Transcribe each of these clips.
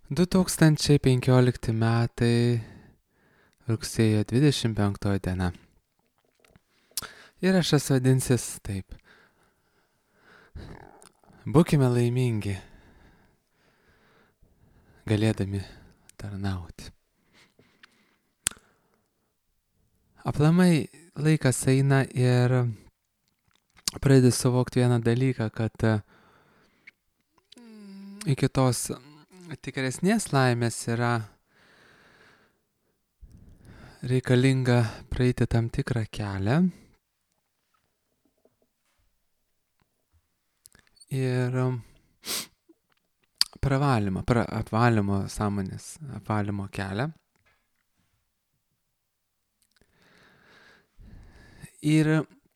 2015 metai, rugsėjo 25 diena. Įrašas vadinsis taip. Būkime laimingi, galėdami tarnauti. Aplamai laikas eina ir pradedi suvokti vieną dalyką, kad iki tos tikresnės laimės yra reikalinga praeiti tam tikrą kelią ir apvalymo sąmonės, apvalymo kelią. Ir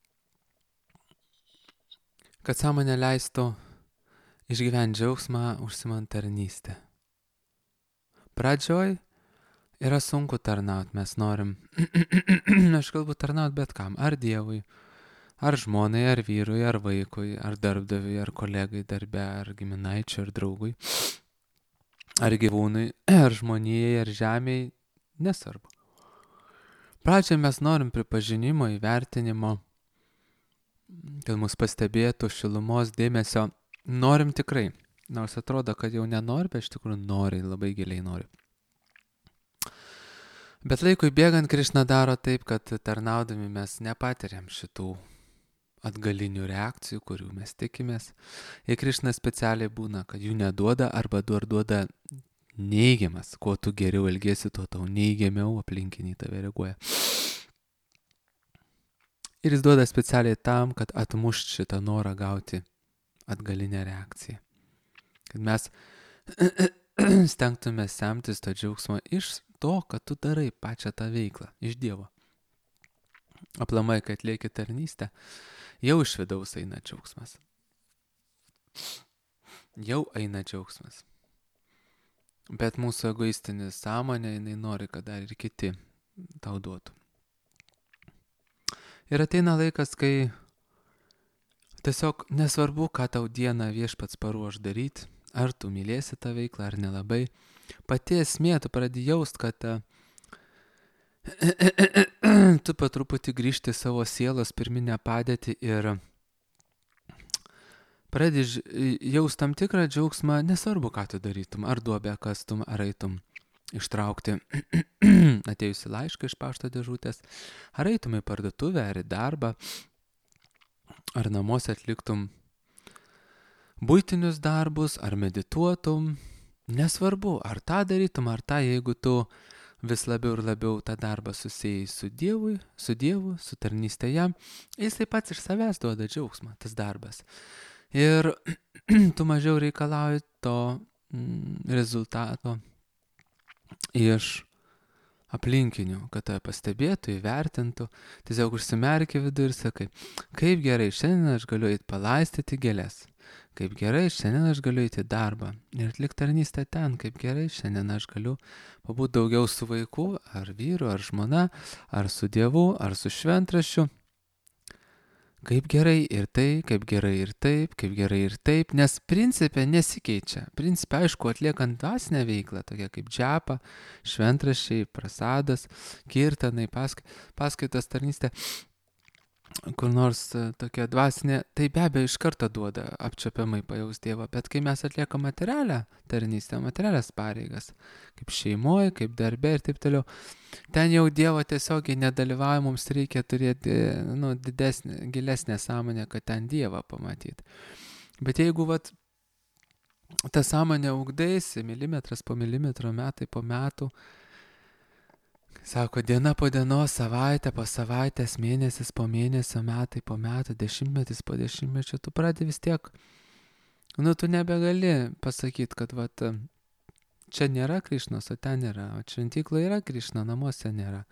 kad sąmonė leistų išgyventi džiaugsmą užsimant tarnystę. Pradžioj yra sunku tarnauti, mes norim, aš kalbu tarnauti bet kam, ar Dievui, ar žmonai, ar vyrui, ar vaikui, ar darbdaviui, ar kolegai darbe, ar giminaičiui, ar draugui, ar gyvūnui, ar žmonijai, ar žemėjai, nesvarbu. Pradžioj mes norim pripažinimo, įvertinimo, kad mus pastebėtų, šilumos, dėmesio. Norim tikrai, nors atrodo, kad jau nenori, bet iš tikrųjų nori, labai giliai nori. Bet laikui bėgant Krišna daro taip, kad tarnaudami mes nepatiriam šitų atgalinių reakcijų, kurių mes tikimės. Ir Krišna specialiai būna, kad jų neduoda arba duoda neigiamas. Kuo tu geriau elgiesi, tuo tau neigiamiau aplinkiniai tave reaguoja. Ir jis duoda specialiai tam, kad atmušt šitą norą gauti atgalinę reakciją. Kad mes stengtume semtis to džiaugsmo iš to, kad tu darai pačią tą veiklą, iš Dievo. Aplamai, kad atlieki tarnystę, jau iš vidaus eina džiaugsmas. Jau eina džiaugsmas. Bet mūsų egoistinis sąmonė, jinai nori, kad dar ir kiti tau duotų. Ir ateina laikas, kai tiesiog nesvarbu, ką tau dieną viešpats paruoš daryti, ar tu mylėsi tą veiklą, ar nelabai. Pati esmė, tu pradedi jaust, kad tu po truputį grįžti savo sielos pirminę padėtį ir pradedi jaust tam tikrą džiaugsmą, nesvarbu, ką tu darytum, ar duobę kastum, ar eitum ištraukti atėjusi laišką iš pašto dėžutės, ar eitum į parduotuvę, ar į darbą, ar namuose atliktum buitinius darbus, ar medituotum, nesvarbu, ar tą darytum, ar tą, jeigu tu vis labiau ir labiau tą darbą susijai su Dievu, su tarnystė jam, jisai pats iš savęs duoda džiaugsmą, tas darbas. Ir tu mažiau reikalauji to rezultato iš aplinkinių, kad tave pastebėtų, įvertintų, tiesiog užsimerki vidų ir sakai, kaip gerai, šiandien aš galiu eiti palaistyti gėles, kaip gerai, šiandien aš galiu eiti į darbą ir atlikti tarnystę ten, kaip gerai, šiandien aš galiu pabūti daugiau su vaiku, ar vyru, ar žmona, ar su Dievu, ar su šventraščiu. Kaip gerai ir tai, kaip gerai ir taip, kaip gerai ir taip, nes principė nesikeičia. Principė, aišku, atliekant dvasinę veiklą, tokia kaip džapa, šventraščiai, prasadas, kirtanai, paskaitos tarnystė, kur nors tokia dvasinė, tai be abejo iš karto duoda apčiuopiamai pajaus Dievą, bet kai mes atliekam materialią tarnystę, materialias pareigas, kaip šeimoje, kaip darbe ir taip toliau, ten jau Dievo tiesiogiai nedalyvauja, mums reikia turėti didesnę, gilesnę sąmonę, kad ten Dievą pamatyti. Bet jeigu tą sąmonę ugdaisi milimetras po milimetro, metai po metų, sako, diena po dienos, savaitė po savaitės, mėnesis po mėnesio, metai po metų, dešimtmetis po dešimtmečio, tu pradedi vis tiek, tu nebegali pasakyti, kad čia nėra Krišnos, o ten nėra, o šventykloje yra Krišna, namuose nėra.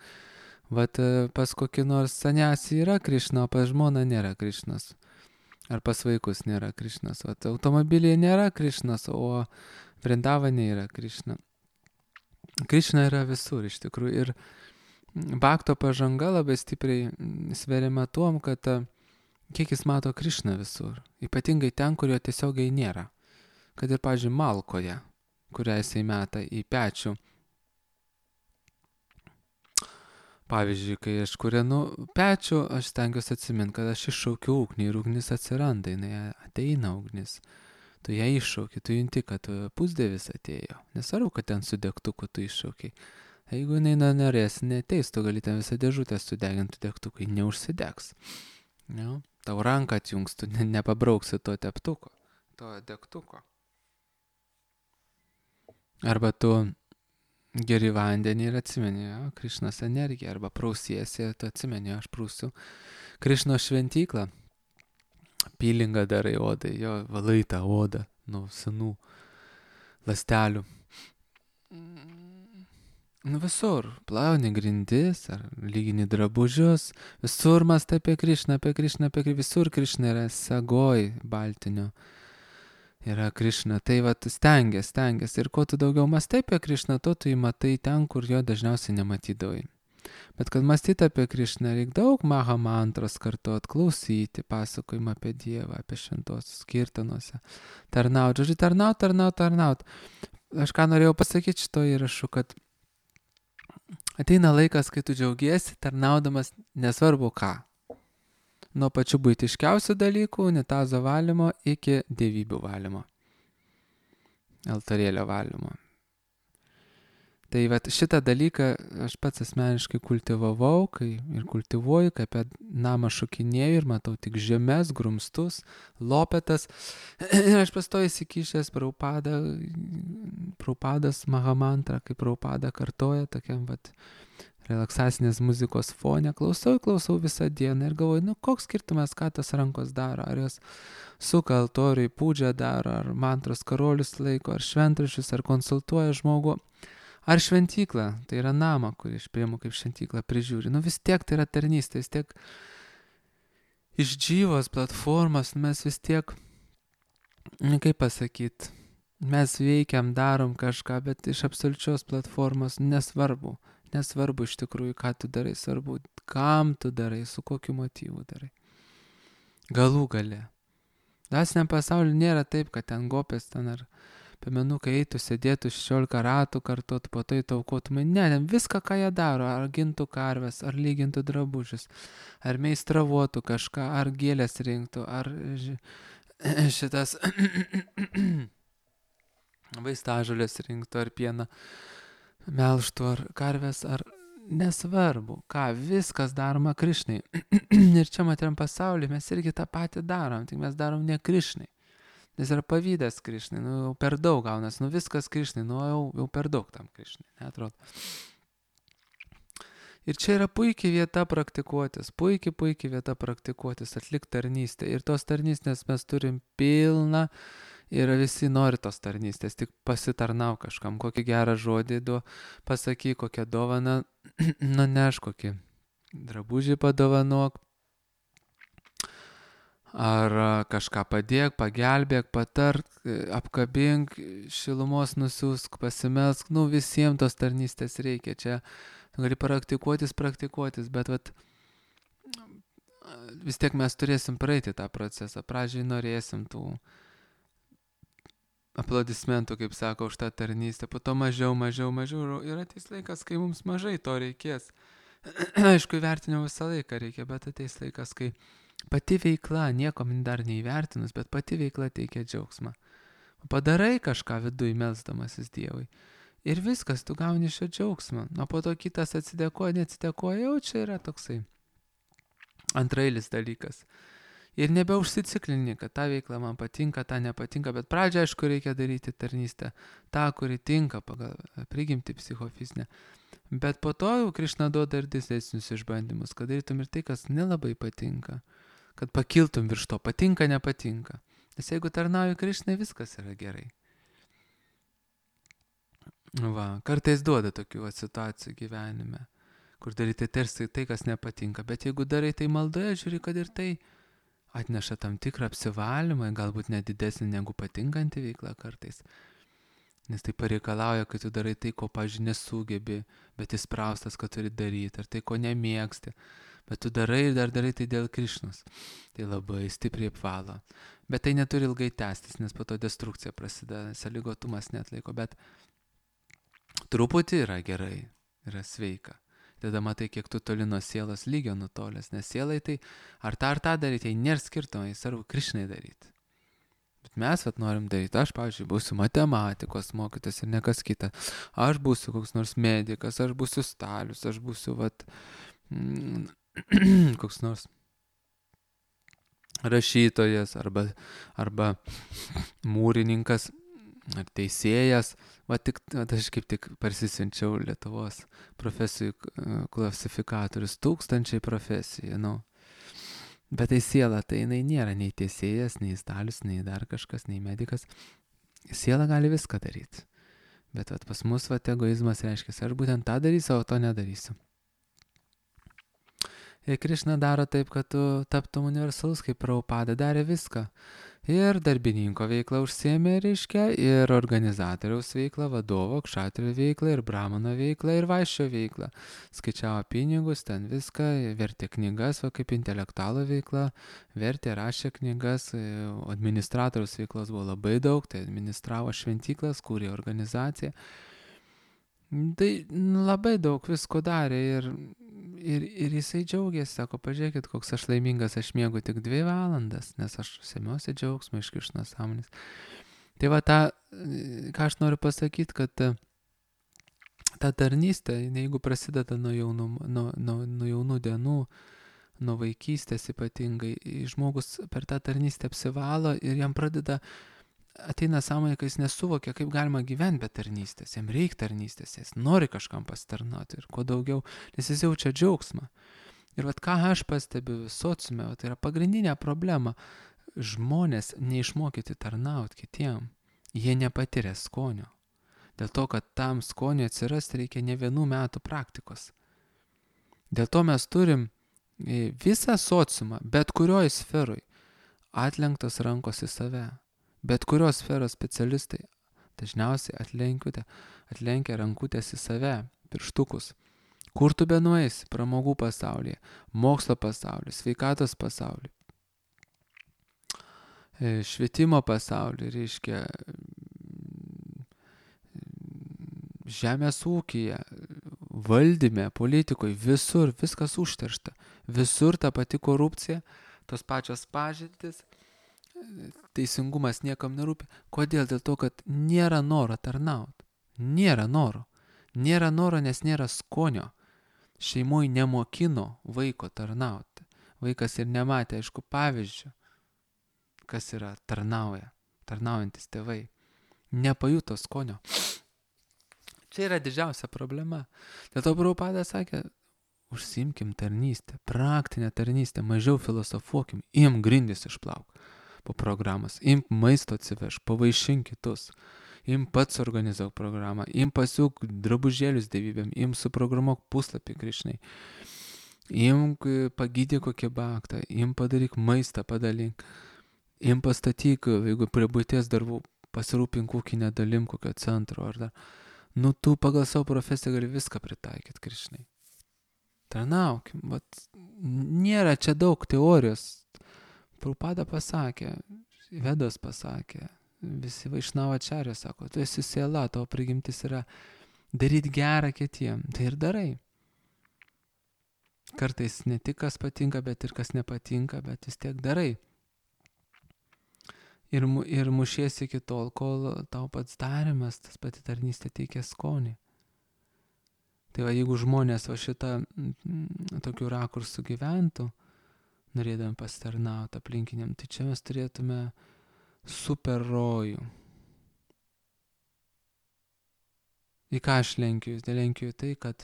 Pas kokį nors saniasį yra Krišna, o pas žmoną nėra Krišnos. Ar pas vaikus nėra Krišnos. Automobilyje nėra Krišnos, o Vrindavane yra Krišna. Krišna yra visur iš tikrųjų ir Bhakto pažanga labai stipriai sveriama tuom, kad kiek jis mato Krišną visur, ypatingai ten, kur jo tiesiogiai nėra. Kad ir, pavyzdžiui, malkoje. kurią jisai meta į pečių. Pavyzdžiui, kai aš kūrenu pečių, aš stengiuosi atsiminti, kad aš iššaukiu ugnį ir ugnis atsiranda, jinai ateina ugnis. Tu ją iššauki, tu junti, kad pusdievis atėjo. Nesvarbu, kad ten su degtuku tu iššaukiai. Jeigu jinai norės, neteis, tu gali ten visą dėžutę sudeginti degtukai, neužsidegs. Ja? Tau ranką atjungs, tu nepabrauksi to teptuko, to degtuko. Arba tu geri vandenį ir atsimeni, Krišnos energija, arba prausiesi, tu atsimeni, aš prausiu Krišnos šventyklą, pylingą darai odai, jo valai tą odą nuo senų ląstelių. Visur, plauni grindis, ar lygini drabužius, visur mąstai apie Krišną, visur Krišna yra sagoj baltinio. Yra Krišna, tai vat stengias. Ir kuo tu daugiau mąstai apie Krišną, to tu jį matai ten, kur jo dažniausiai nematydavai. Bet kad mąstyti apie Krišną, reikia daug maha mantros kartuot, klausyti pasakojimą apie Dievą, apie šventosius kirtanuose. Tarnaut. Aš ką norėjau pasakyti šito įrašu, kad ateina laikas, kai tu džiaugiesi, tarnaudamas nesvarbu ką. Nuo pačių buitiškiausių dalykų, unitazo valymo iki dievybių valymo. Altorėlio valymo. Tai vat šitą dalyką aš pats asmeniškai kultivavau, ir kultivuoju, kai apie namą šokinėju ir matau tik žemes, grumstus, lopetas. Ir aš pastoju įsikišęs Prabhupadas Mahamantra, kaip Prabhupada kartoja tokiam vat relaksacinės muzikos fone, klausau visą dieną ir galvoju, koks skirtumas, ką tas rankos daro, ar jos suka altoriui, pūdžią daro, ar mantros karolius laiko, ar šventraščius, ar konsultuoja žmogų, ar šventyklą, tai yra namą, kurį aš priimu kaip šventyklą, prižiūri. Vis tiek tai yra tarnystė, vis tiek iš gyvos platformos mes vis tiek, kaip pasakyti, mes veikiam, darom kažką, bet iš absoliučios platformos nesvarbu iš tikrųjų, ką tu darai, svarbu, kam tu darai, su kokiu motyvu darai. Galų gale. Dvasiniam pasauliu nėra taip, kad ten gopės ten ar piemenukai eitų, sėdėtų 16 ratų kartot, po to įtaukotumai. Ne, ten viską, ką jie daro, ar gintų karves, ar lygintų drabužius, ar meistravotų kažką, ar gėlės rinktų, ar šitas vaistažolės rinktų, ar pieną melžtų, ar karves, ar nesvarbu, ką, viskas daroma Krišnai. Ir čia materiam pasaulyje mes irgi tą patį darom, tik mes darom ne Krišnai. Nes yra pavydas Krišnai, jau per daug gaunas, viskas Krišnai, jau per daug tam Krišnai, neatrodo. Ir čia yra puikiai vieta praktikuotis, puikiai vieta praktikuotis, atlikti tarnystę. Ir tos tarnystės mes turim pilną. Ir visi nori tos tarnystės, tik pasitarnau kažkam, kokį gerą žodį pasakyk, kokią dovaną, neš kokį drabužį padovanok, ar kažką padėk, pagelbėk, patark, apkabink, šilumos nusiųsk, pasimelsk, visiems tos tarnystės reikia, čia gali praktikuotis, bet vis tiek mes turėsim praeiti tą procesą, pradžiai norėsim tų aplodismentų, kaip sako, už tą tarnystę, po to mažiau ir ateis laikas, kai mums mažai to reikės. Aišku, įvertinimo visą laiką reikia, bet ateis laikas, kai pati veikla, nieko dar neįvertinus, bet pati veikla teikia džiaugsmą. Padarai kažką viduj melsdamasis Dievui ir viskas, tu gauni šio džiaugsmą. O po to kitas atsidėkoja, neatsidėkoja, jau čia yra toksai antrailis dalykas. Ir nebeužsiciklini, kad ta veikla man patinka, ta nepatinka, bet pradžioje, aišku, reikia daryti tarnystę, tą, kuri tinka pagal prigimtį psichofizinę. Bet po to jau Krišna duoda ir didesnius išbandymus, kad darytum ir tai, kas nelabai patinka, kad pakiltum virš to, patinka, nepatinka. Nes jeigu tarnauji Krišnai, viskas yra gerai. Kartais duoda tokių situacijų gyvenime, kur daryti tarsi tai, kas nepatinka, bet jeigu darai tai maldoje, žiūri, kad ir tai atneša tam tikrą apsivalymą, galbūt net didesnį negu patinkanti veikla kartais. Nes tai pareikalauja, kad tu darai tai, ko, pavyzdžiui, nesugebi, bet įspraustas, kad turi daryti, ar tai, ko nemėgsti. Bet tu darai ir dar darai tai dėl Krišnos. Tai labai stipriai apvalo. Bet tai neturi ilgai tęstis, nes po to destrukcija prasideda, sąlygotumas neatlaiko. Bet truputį yra gerai, yra sveika. Tada matai, kiek tu toli nuo sielos lygio nutolęs, nes sielai tai ar tą daryti, tai nėra skirtumai, svarbu Krišnai daryti. Bet mes norim daryti, aš, pavyzdžiui, būsiu matematikos mokytas ir ne kas kita. Aš būsiu koks nors medikas, aš būsiu Stalius, aš būsiu, koks nors rašytojas arba mūrininkas ar teisėjas. Aš kaip tik parsisinčiau Lietuvos profesijų klasifikatorius, 1000 profesijų, Bet tai siela, tai jinai nėra nei teisėjas, nei Stalius, nei dar kažkas, nei medikas. Siela gali viską daryti. Bet pas mus egoizmas reiškia, aš būtent tą darysiu, o to nedarysiu. Ir Krišna daro taip, kad tu taptum universalus, kaip Prabhupada darė viską. Ir darbininko veiklą užsiėmė, reiškia, ir organizatoriaus veiklą, vadovo, kšatrio veiklą, ir brahmano veiklą, ir vaiščio veiklą. Skaičiavo pinigus, ten viską, vertė knygas, kaip intelektualo veikla, vertė, rašė knygas, administratoriaus veiklos buvo labai daug, tai administravo šventyklas, kūrė organizaciją. Tai labai daug visko darė ir jisai džiaugiasi, sako, pažiūrėkit, koks aš laimingas, aš miegu tik 2 valandas, nes aš semiuosi džiaugsmą iš Krišnos sąmonės. Tai ką aš noriu pasakyti, kad ta tarnystė, jeigu prasideda nuo jaunų dienų, nuo vaikystės ypatingai, žmogus per tą tarnystę apsivalo ir jam ateina sąmonė, kai jis nesuvokia, kaip galima gyventi be tarnystės. Jam reikia tarnystės, jis nori kažkam pasitarnauti ir kuo daugiau, nes jis jaučia džiaugsmą. Ir ką aš pastebiu sociume, tai yra pagrindinė problema. Žmonės neišmokyti tarnauti kitiem. Jie nepatiria skonio. Dėl to, kad tam skonio atsirasti reikia ne 1 metų praktikos. Dėl to mes turim visą sociumą, bet kurioj sferoj, atlenktos rankos į save. Bet kurios sferos specialistai dažniausiai atlenkia rankutės į save, pirštukus. Kur tu benueisi? Pramogų pasaulyje, mokslo pasaulyje, sveikatos pasaulyje, švietimo pasaulyje, reiškia žemės ūkyje, valdyme, politikoje, visur viskas užteršta. Visur ta pati korupcija, tos pačios pažintys. Teisingumas niekam nerūpi. Kodėl? Dėl to, kad nėra noro tarnauti. Nėra noro. Nėra noro, nes nėra skonio. Šeimoje nemokino vaiko tarnauti. Vaikas ir nematė, aišku, pavyzdžių, kas yra tarnaujantis tėvai. Nepajuto skonio. Čia yra didžiausia problema. Dėl to Prabhupada sakė, užsiimkim tarnystę, praktinę tarnystę, mažiau filosofuokim, grindis išplauk po programos, maisto atsiveš, pavaišink kitus, pats organizuok programą, pasiūk drabužėlius dievybėm, suprogramuok puslapį Krišnai, pagydyk kokį baktą, padaryk maistą, padalink, pastatyk, jeigu prie buities darbų, pasirūpink ūkinę dalim kokio centro, ar dar, tu pagal savo profesiją gali viską pritaikyti Krišnai. Tarnaukim, nėra čia daug teorijos. Prabhupada pasakė, Vedos pasakė, visi Vaišnavačarė sako, tu esi siela, tavo prigimtis yra daryti gerą kitiem, tai ir darai. Kartais ne tik kas patinka, bet ir kas nepatinka, bet vis tiek darai. Ir mušiesi iki tol, kol tau pats darimas, tas pati tarnystė teikia skonį. Tai jeigu žmonės šitą tokių rakursų gyventų, norėdami pasitarnauti aplinkiniam, tai čia mes turėtume super rojų. Į ką aš lenkiu? Lenkiu tai, kad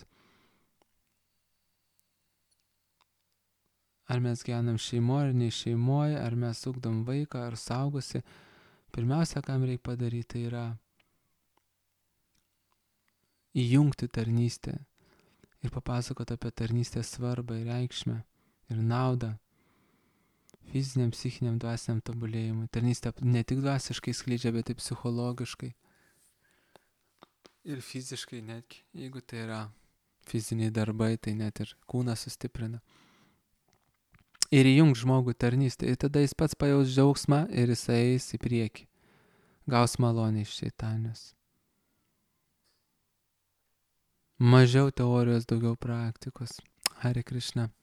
ar mes gyvenam šeimoje ar ne šeimoje, ar mes ugdom vaiką ar saugosi, pirmiausia, kam reikia padaryti, tai yra įjungti tarnystę ir papasakoti apie tarnystės svarbą ir reikšmę ir naudą fiziniam, psichiniam, dvasiniam tobulėjimui. Tarnystė ne tik dvasiškai skleidžia, bet ir psichologiškai. Ir fiziškai netgi. Jeigu tai yra fiziniai darbai, tai net ir kūną sustiprina. ir įjungt žmogų tarnystę. Ir tada jis pats pajaus džiaugsmą ir jisai eis į priekį. Gaus malonę iš šeitanijos. Mažiau teorijos, daugiau praktikos. Hare Krishna.